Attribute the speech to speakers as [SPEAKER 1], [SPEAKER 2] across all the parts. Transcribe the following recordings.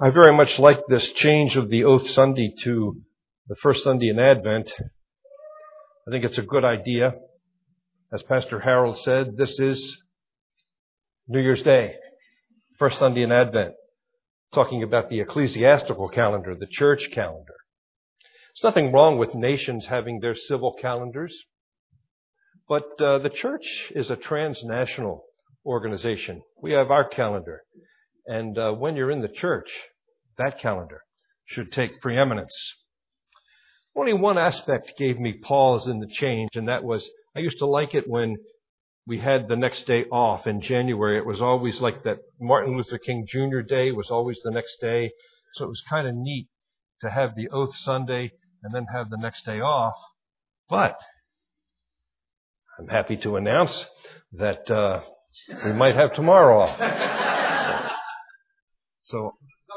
[SPEAKER 1] I very much like this change of the Oath Sunday to the first Sunday in Advent. I think it's a good idea. As Pastor Harold said, this is New Year's Day, first Sunday in Advent, talking about the ecclesiastical calendar, the church calendar. There's nothing wrong with nations having their civil calendars, but the church is a transnational organization. We have our calendar, and when you're in the church, that calendar should take preeminence. Only one aspect gave me pause in the change, and that was, I used to like it when we had the next day off in January. It was always like that Martin Luther King Jr. Day was always the next day. So it was kind of neat to have the Oath Sunday and then have the next day off. But I'm happy to announce that we might have tomorrow off. So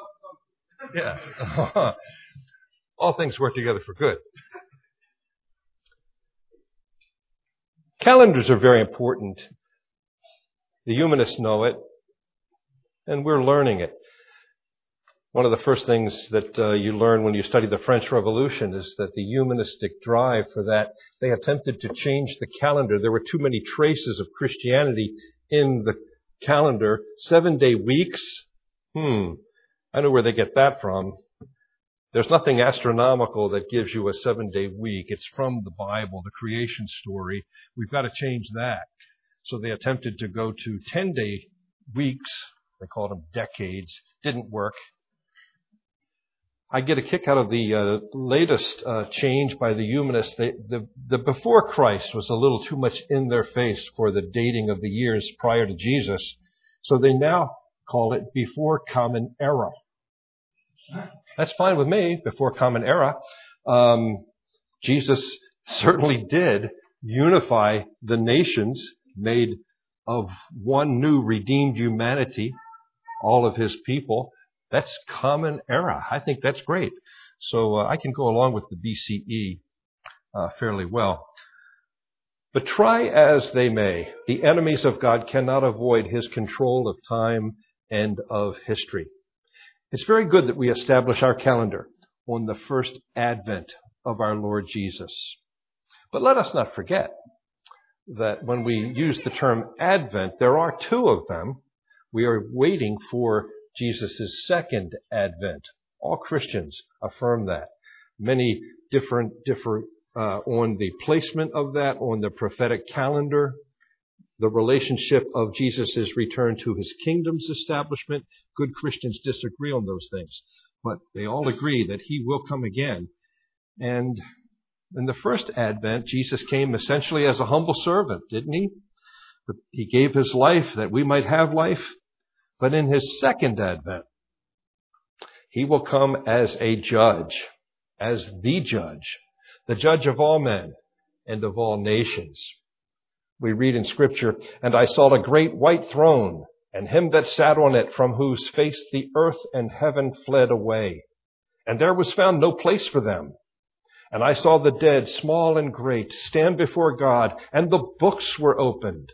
[SPEAKER 1] yeah, all things work together for good. Calendars are very important. The humanists know it, and we're learning it. One of the first things that you learn when you study the French Revolution is that the humanistic drive for that, they attempted to change the calendar. There were too many traces of Christianity in the calendar. 7-day weeks? I know where they get that from. There's nothing astronomical that gives you a 7-day week. It's from the Bible, the creation story. We've got to change that. So they attempted to go to 10-day weeks. They called them decades. Didn't work. I get a kick out of the latest change by the humanists. The before Christ was a little too much in their face for the dating of the years prior to Jesus. So they now call it before Common Era. That's fine with me, before Common Era. Jesus certainly did unify the nations, made of one new redeemed humanity, all of his people. That's Common Era. I think that's great. So I can go along with the BCE fairly well. But try as they may, the enemies of God cannot avoid his control of time and of history. It's very good that we establish our calendar on the first advent of our Lord Jesus. But let us not forget that when we use the term Advent, there are two of them. We are waiting for Jesus' second advent. All Christians affirm that. Many differ on the placement of that, on the prophetic calendar, the relationship of Jesus' return to his kingdom's establishment. Good Christians disagree on those things, but they all agree that he will come again. And in the first advent, Jesus came essentially as a humble servant, didn't he? But he gave his life that we might have life. But in his second advent, he will come as a judge, as the judge of all men and of all nations. We read in Scripture, "And I saw a great white throne, and him that sat on it, from whose face the earth and heaven fled away. And there was found no place for them. And I saw the dead, small and great, stand before God, and the books were opened.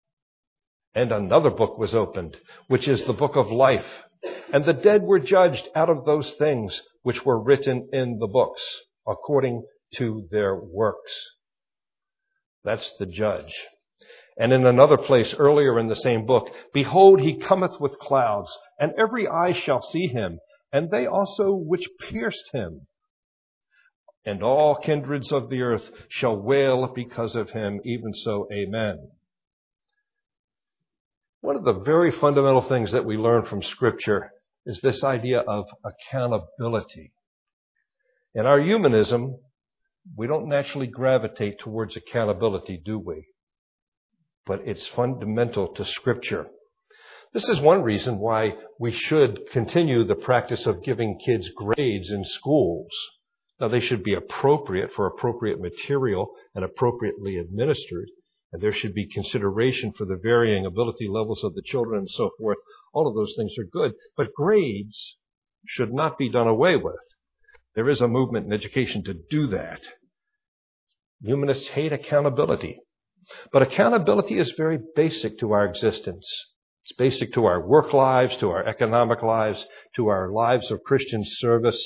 [SPEAKER 1] And another book was opened, which is the book of life. And the dead were judged out of those things which were written in the books, according to their works." That's the judge. And in another place earlier in the same book, "Behold, he cometh with clouds, and every eye shall see him, and they also which pierced him. And all kindreds of the earth shall wail because of him, even so, amen." One of the very fundamental things that we learn from Scripture is this idea of accountability. In our humanism, we don't naturally gravitate towards accountability, do we? But it's fundamental to Scripture. This is one reason why we should continue the practice of giving kids grades in schools. Now, they should be appropriate for appropriate material and appropriately administered. And there should be consideration for the varying ability levels of the children and so forth. All of those things are good. But grades should not be done away with. There is a movement in education to do that. Humanists hate accountability. But accountability is very basic to our existence. It's basic to our work lives, to our economic lives, to our lives of Christian service.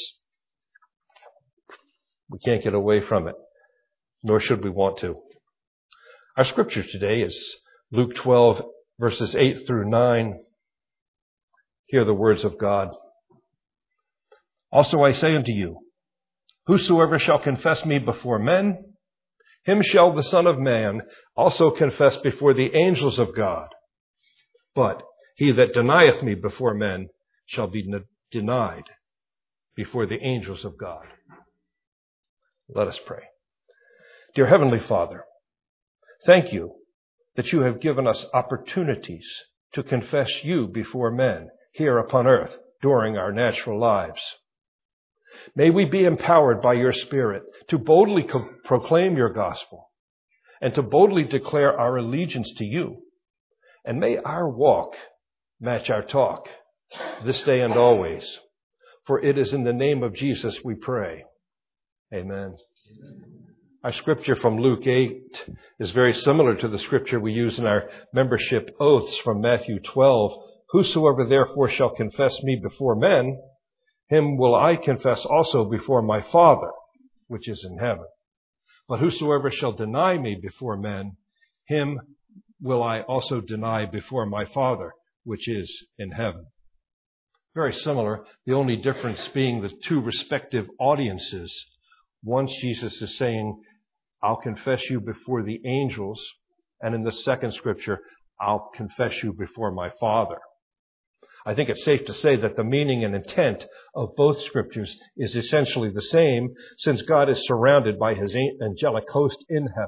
[SPEAKER 1] We can't get away from it, nor should we want to. Our scripture today is Luke 12, verses 8 through 9. Hear the words of God. Also I say unto you, whosoever shall confess me before men, him shall the Son of Man also confess before the angels of God. But he that denieth me before men shall be denied before the angels of God. Let us pray. Dear Heavenly Father, thank you that you have given us opportunities to confess you before men here upon earth during our natural lives. May we be empowered by your Spirit to boldly proclaim your gospel and to boldly declare our allegiance to you. And may our walk match our talk this day and always. For it is in the name of Jesus we pray. Amen. Our scripture from Luke 8 is very similar to the scripture we use in our membership oaths from Matthew 12. Whosoever therefore shall confess me before men, him will I confess also before my Father, which is in heaven. But whosoever shall deny me before men, him will I also deny before my Father, which is in heaven. Very similar, the only difference being the two respective audiences. Once Jesus is saying, I'll confess you before the angels, and in the second scripture, I'll confess you before my Father. I think it's safe to say that the meaning and intent of both scriptures is essentially the same, since God is surrounded by his angelic host in heaven.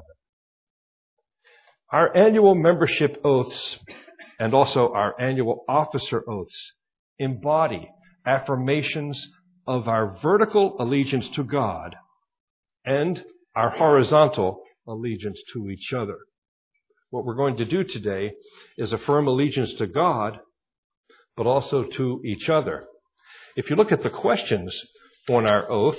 [SPEAKER 1] Our annual membership oaths and also our annual officer oaths embody affirmations of our vertical allegiance to God and our horizontal allegiance to each other. What we're going to do today is affirm allegiance to God, but also to each other. If you look at the questions on our oath,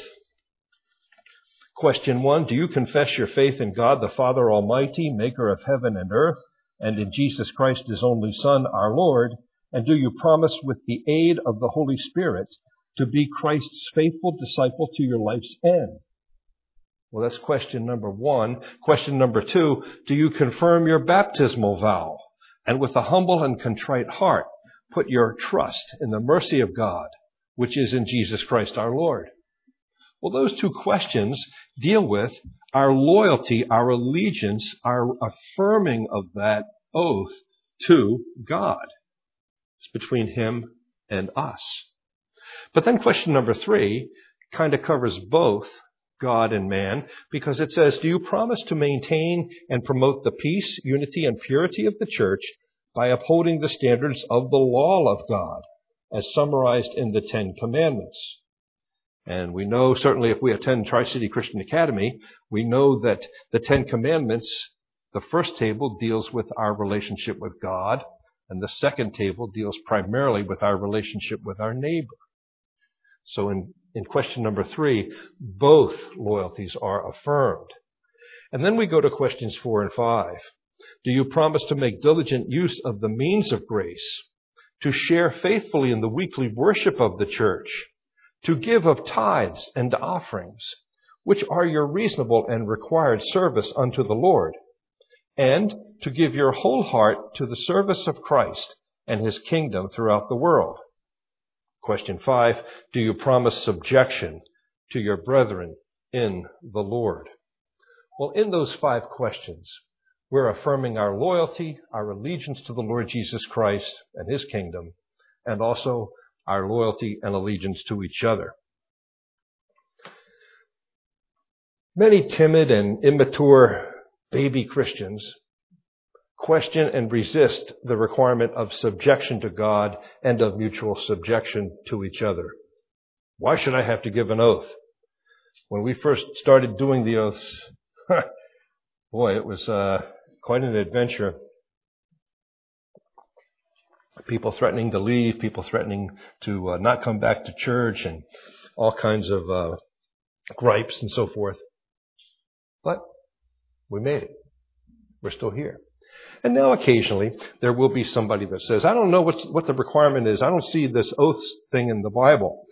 [SPEAKER 1] question 1, do you confess your faith in God the Father Almighty, maker of heaven and earth, and in Jesus Christ, his only Son, our Lord? And do you promise with the aid of the Holy Spirit to be Christ's faithful disciple to your life's end? Well, that's question number 1. Question number 2, do you confirm your baptismal vow and with a humble and contrite heart put your trust in the mercy of God, which is in Jesus Christ our Lord? Well, those two questions deal with our loyalty, our allegiance, our affirming of that oath to God. It's between him and us. But then question number 3 kind of covers both God and man, because it says, do you promise to maintain and promote the peace, unity, and purity of the church by upholding the standards of the law of God, as summarized in the Ten Commandments? And we know, certainly if we attend Tri-City Christian Academy, we know that the Ten Commandments, the first table deals with our relationship with God, and the second table deals primarily with our relationship with our neighbor. So in question number 3, both loyalties are affirmed. And then we go to questions 4 and 5. Do you promise to make diligent use of the means of grace, to share faithfully in the weekly worship of the church, to give of tithes and offerings, which are your reasonable and required service unto the Lord, and to give your whole heart to the service of Christ and his kingdom throughout the world? Question 5, do you promise subjection to your brethren in the Lord? Well, in those 5 questions, we're affirming our loyalty, our allegiance to the Lord Jesus Christ and his kingdom, and also our loyalty and allegiance to each other. Many timid and immature baby Christians question and resist the requirement of subjection to God and of mutual subjection to each other. Why should I have to give an oath? When we first started doing the oaths, boy, it was quite an adventure. People threatening to leave, people threatening to not come back to church, and all kinds of gripes and so forth. But we made it. We're still here. And now occasionally there will be somebody that says, I don't know what the requirement is. I don't see this oath thing in the Bible.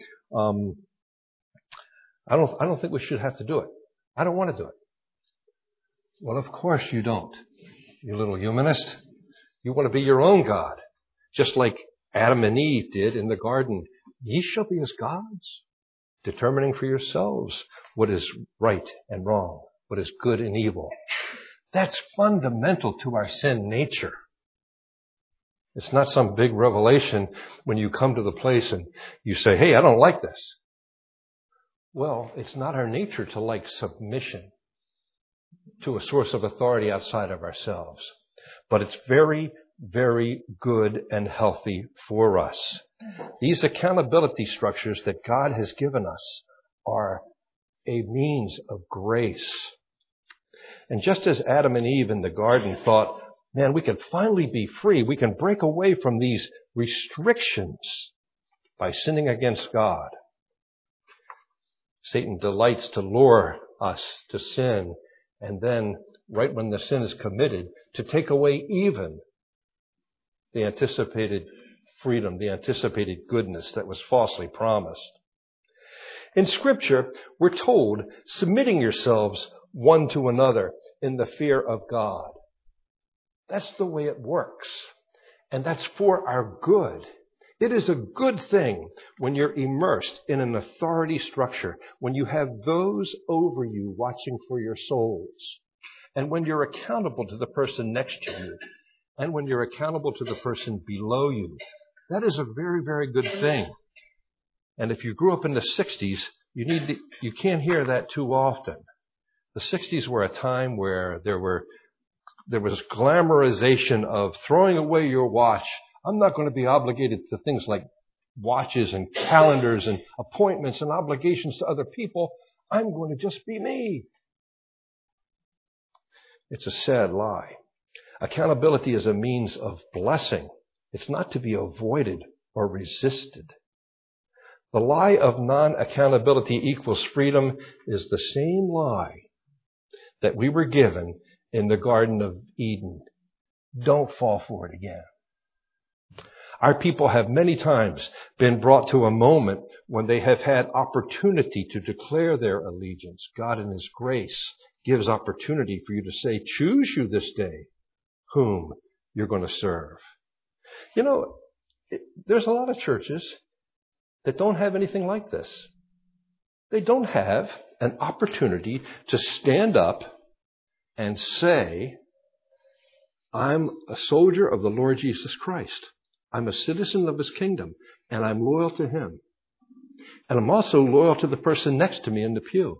[SPEAKER 1] I don't think we should have to do it. I don't want to do it. Well, of course you don't, you little humanist. You want to be your own God, just like Adam and Eve did in the garden. Ye shall be as gods, determining for yourselves what is right and wrong, what is good and evil. That's fundamental to our sin nature. It's not some big revelation when you come to the place and you say, hey, I don't like this. Well, it's not our nature to like submission to a source of authority outside of ourselves. But it's very, very good and healthy for us. These accountability structures that God has given us are a means of grace. And just as Adam and Eve in the garden thought, man, we can finally be free. We can break away from these restrictions by sinning against God. Satan delights to lure us to sin, and then, right when the sin is committed, to take away even the anticipated freedom, the anticipated goodness that was falsely promised. In Scripture, we're told, submitting yourselves one to another in the fear of God. That's the way it works. And that's for our good. It is a good thing when you're immersed in an authority structure, when you have those over you watching for your souls, and when you're accountable to the person next to you, and when you're accountable to the person below you. That is a very, very good thing. And if you grew up in the 60s, you can't hear that too often. The 60s were a time where there was glamorization of throwing away your watch. I'm not going to be obligated to things like watches and calendars and appointments and obligations to other people. I'm going to just be me. It's a sad lie. Accountability is a means of blessing. It's not to be avoided or resisted. The lie of non-accountability equals freedom is the same lie that we were given in the Garden of Eden. Don't fall for it again. Our people have many times been brought to a moment when they have had opportunity to declare their allegiance. God in His grace gives opportunity for you to say, choose you this day whom you're going to serve. You know, there's a lot of churches that don't have anything like this. They don't have an opportunity to stand up and say, I'm a soldier of the Lord Jesus Christ. I'm a citizen of His kingdom, and I'm loyal to Him. And I'm also loyal to the person next to me in the pew.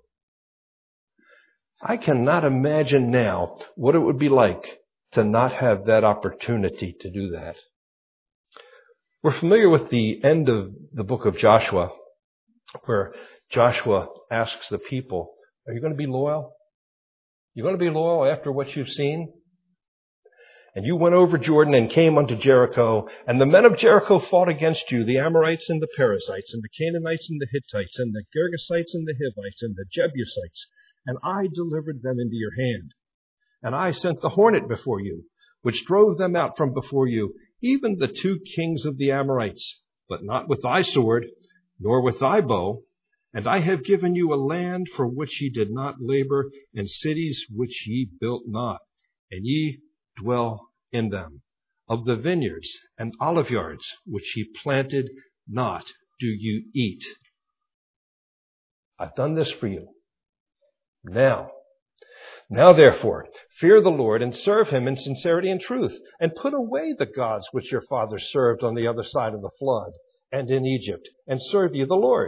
[SPEAKER 1] I cannot imagine now what it would be like to not have that opportunity to do that. We're familiar with the end of the book of Joshua, where Joshua asks the people, are you going to be loyal? You're going to be loyal after what you've seen? And you went over Jordan and came unto Jericho, and the men of Jericho fought against you, the Amorites and the Perizzites, and the Canaanites and the Hittites, and the Girgashites and the Hivites, and the Jebusites, and I delivered them into your hand. And I sent the hornet before you, which drove them out from before you, even the 2 kings of the Amorites, but not with thy sword, nor with thy bow. And I have given you a land for which ye did not labor, and cities which ye built not, and ye dwell in them. Of the vineyards and olive yards which ye planted not, do you eat. I've done this for you. Now therefore, fear the Lord and serve Him in sincerity and truth, and put away the gods which your fathers served on the other side of the flood and in Egypt, and serve ye the Lord.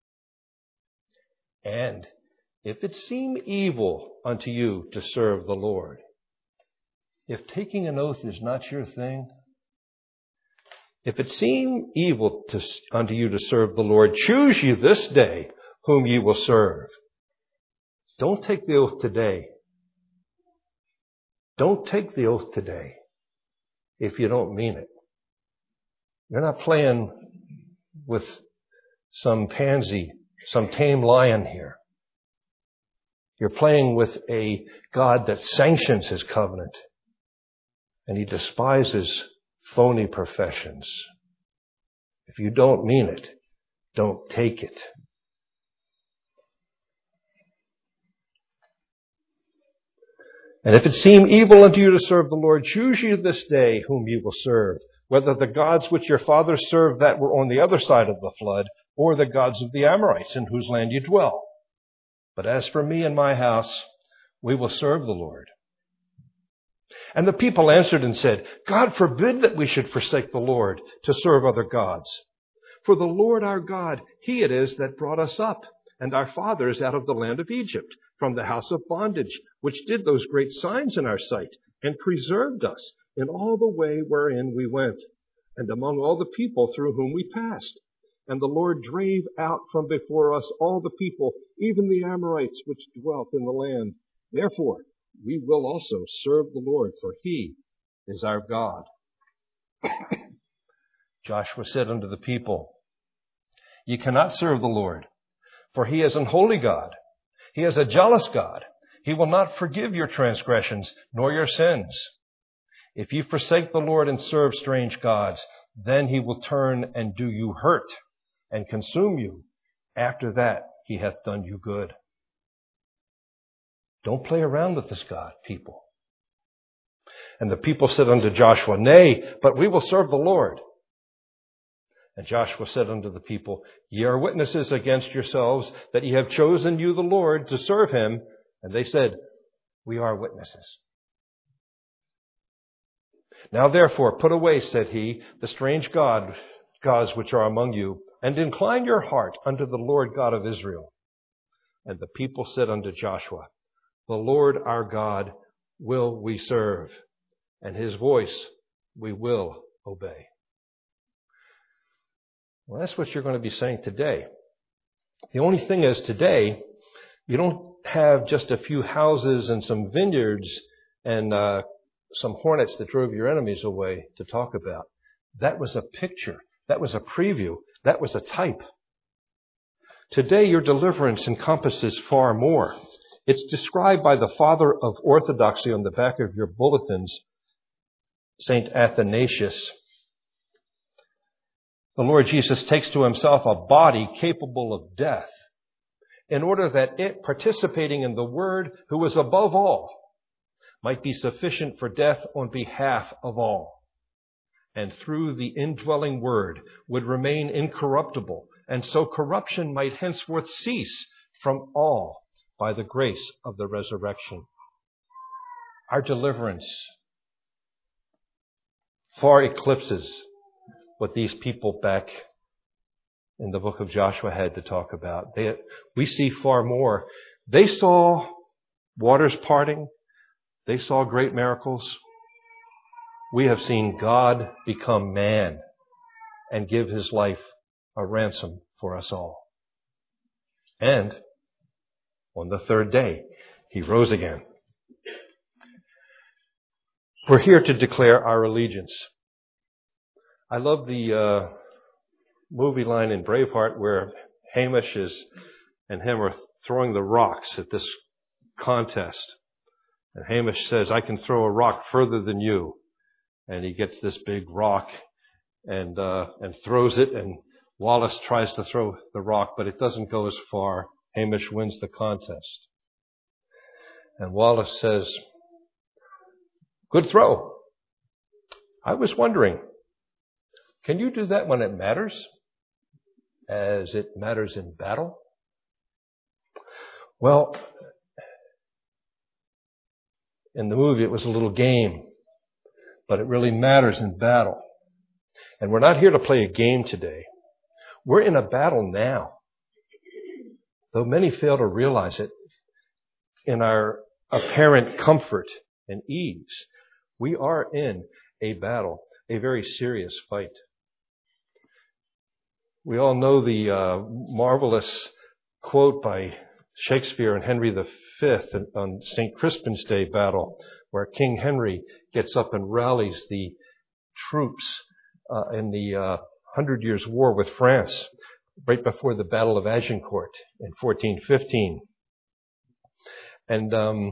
[SPEAKER 1] And if it seem evil unto you to serve the Lord, if taking an oath is not your thing, if it seem evil unto you to serve the Lord, choose you this day whom ye will serve. Don't take the oath today. Don't take the oath today if you don't mean it. You're not playing with some pansy, some tame lion here. You're playing with a God that sanctions His covenant And he despises phony professions. If you don't mean it, don't take it. And if it seem evil unto you to serve the Lord, choose you this day whom you will serve, whether the gods which your fathers served that were on the other side of the flood, or the gods of the Amorites in whose land you dwell. But as for me and my house, we will serve the Lord. And the people answered and said, God forbid that we should forsake the Lord to serve other gods. For the Lord our God, He it is that brought us up and our fathers out of the land of Egypt, from the house of bondage, which did those great signs in our sight, and preserved us in all the way wherein we went, and among all the people through whom we passed. And the Lord drave out from before us all the people, even the Amorites which dwelt in the land. Therefore, we will also serve the Lord, for He is our God. Joshua said unto the people, Ye cannot serve the Lord, for He is an holy God. He is a jealous God. He will not forgive your transgressions nor your sins. If you forsake the Lord and serve strange gods, then He will turn and do you hurt and consume you. After that, He hath done you good. Don't play around with this God, people. And the people said unto Joshua, Nay, but we will serve the Lord. And Joshua said unto the people, Ye are witnesses against yourselves that ye have chosen you the Lord to serve Him. And they said, We are witnesses. Now therefore put away, said he, the strange gods which are among you, and incline your heart unto the Lord God of Israel. And the people said unto Joshua, The Lord our God will we serve, and His voice we will obey. Well, that's what you're going to be saying today. The only thing is today, you don't have just a few houses and some vineyards and some hornets that drove your enemies away to talk about. That was a picture. That was a preview. That was a type. Today, your deliverance encompasses far more. It's described by the father of orthodoxy on the back of your bulletins, St. Athanasius. The Lord Jesus takes to Himself a body capable of death in order that it, participating in the Word, who is above all, might be sufficient for death on behalf of all. And through the indwelling Word would remain incorruptible, and so corruption might henceforth cease from all by the grace of the resurrection. Our deliverance far eclipses what these people back in the book of Joshua had to talk about. We see far more. They saw waters parting. They saw great miracles. We have seen God become man and give His life a ransom for us all. And on the third day, He rose again. We're here to declare our allegiance. I love the movie line in Braveheart where Hamish and him are throwing the rocks at this contest. And Hamish says, I can throw a rock further than you. And he gets this big rock and throws it. And Wallace tries to throw the rock, but it doesn't go as far. Hamish wins the contest. And Wallace says, good throw. I was wondering, can you do that when it matters, as it matters in battle? Well, in the movie it was a little game, but it really matters in battle. And we're not here to play a game today. We're in a battle now. Though many fail to realize it, in our apparent comfort and ease, we are in a battle, a very serious fight. We all know the marvelous quote by Shakespeare and Henry V on St. Crispin's Day battle, where King Henry gets up and rallies the troops in the 100 Years' War with France, right before the Battle of Agincourt in 1415. And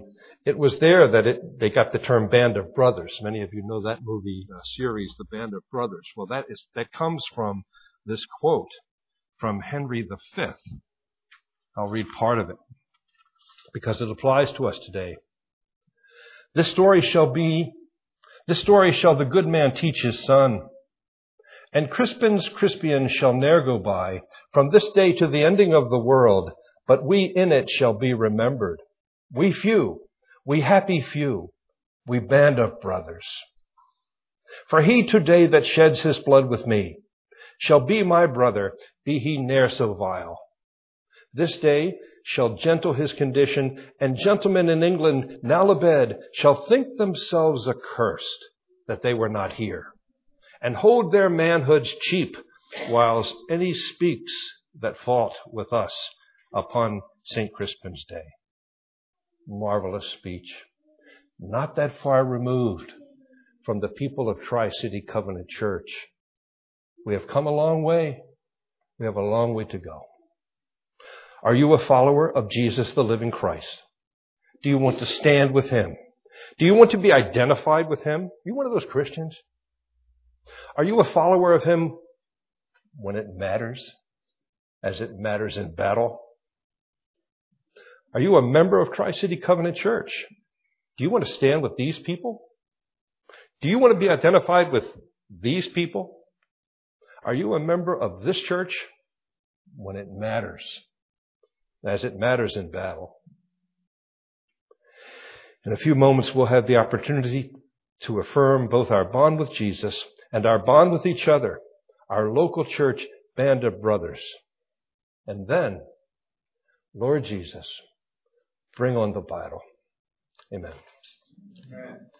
[SPEAKER 1] It was there that they got the term Band of Brothers. Many of you know that movie series, The Band of Brothers. Well, that comes from this quote from Henry V. I'll read part of it because it applies to us today. This story shall the good man teach his son, and Crispin's Crispian shall ne'er go by from this day to the ending of the world, but we in it shall be remembered. We few, we happy few, we band of brothers. For he today that sheds his blood with me shall be my brother, be he ne'er so vile. This day shall gentle his condition, and gentlemen in England now abed shall think themselves accursed that they were not here, and hold their manhoods cheap, whiles any speaks that fought with us upon St. Crispin's Day. Marvelous speech, not that far removed from the people of Tri-City Covenant Church. We have come a long way. We have a long way to go. Are you a follower of Jesus, the living Christ? Do you want to stand with him? Do you want to be identified with him? Are you one of those Christians? Are you a follower of him when it matters, as it matters in battle? Are you a member of Tri-City Covenant Church? Do you want to stand with these people? Do you want to be identified with these people? Are you a member of this church when it matters, as it matters in battle? In a few moments, we'll have the opportunity to affirm both our bond with Jesus and our bond with each other, our local church band of brothers. And then, Lord Jesus, bring on the battle. Amen. Amen.